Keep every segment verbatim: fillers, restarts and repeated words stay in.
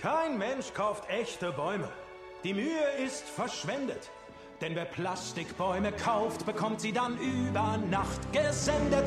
Kein Mensch kauft echte Bäume. Die Mühe ist verschwendet. Denn wer Plastikbäume kauft, bekommt sie dann über Nacht gesendet.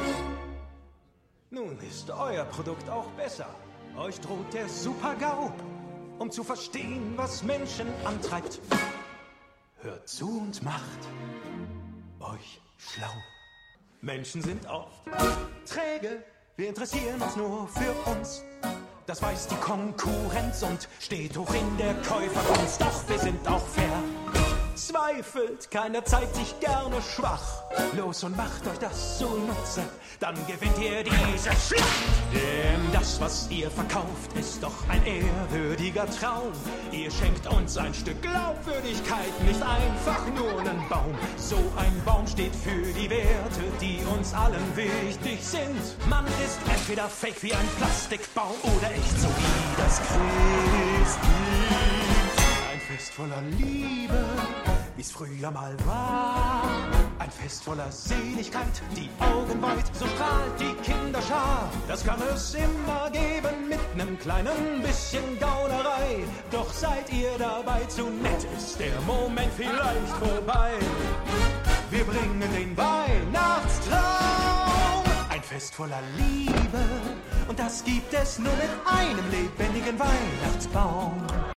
Nun ist euer Produkt auch besser. Euch droht der Super-GAU. Um zu verstehen, was Menschen antreibt, hört zu und macht euch schlau. Menschen sind oft träge, wir interessieren uns nur für uns. Das weiß die Konkurrenz und steht hoch in der Käufergunst. Doch wir sind auch fair. Zweifelt, keiner zeigt sich gerne schwach. Los und macht euch das zunutze, dann gewinnt ihr diese Schlacht. Denn das, was ihr verkauft, ist doch ein ehrwürdiger Traum. Ihr schenkt uns ein Stück Glaubwürdigkeit, nicht einfach nur einen Baum. So ein Baum steht für die Werte, die uns allen wichtig sind. Man ist entweder fake wie ein Plastikbaum oder echt so wie das Christkind. Ein Fest voller Liebe, wie's früher mal war. Ein Fest voller Seligkeit, die Augen weit, so strahlt die Kinderschar. Das kann es immer geben mit nem kleinen bisschen Gaunerei. Doch seid ihr dabei, zu nett ist der Moment vielleicht vorbei. Wir bringen den Weihnachtstraum. Ein Fest voller Liebe, und das gibt es nur mit einem lebendigen Weihnachtsbaum.